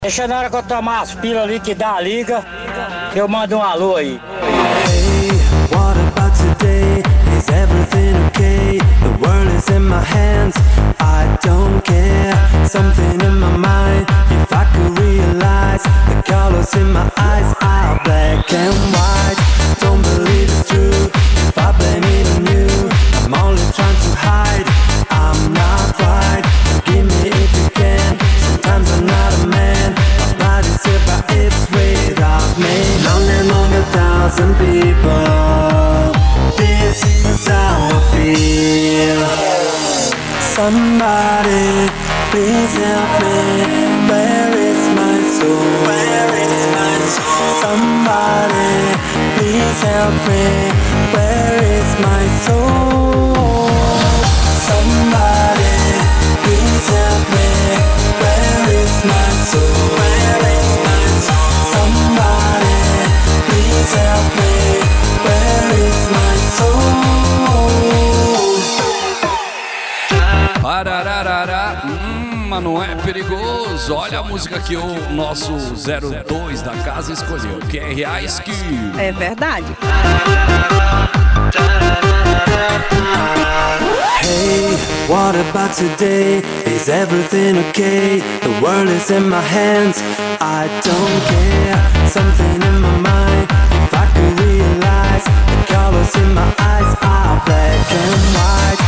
Deixa na hora que eu tomar as pilas ali que dá a liga, eu mando um alô aí. Hey, what about today? Is everything okay? The world is in my hands, I don't care. Something in my mind, if I could realize the colors in my eyes are black and white. Don't believe it's true, if I blame it on you, I'm only trying to hide, I'm not right. Forgive me if you can, sometimes I'm not a man. My body's here but it's without me. Lonely among 1,000 people, this is how I feel. Somebody, please help me. Where is my soul? Where is my soul? Somebody, please help me. Where is my soul? Somebody, please help me. Where is my soul? Where is my soul? Somebody, please help me. Where is my soul? Parararará, mas não é perigoso. Olha a música que o nosso 02 da casa escolheu, que é Reais que... É verdade. Hey, what about today? Is everything okay? The world is in my hands, I don't care. Something in my mind, if I could realize the colors in my eyes are black and white.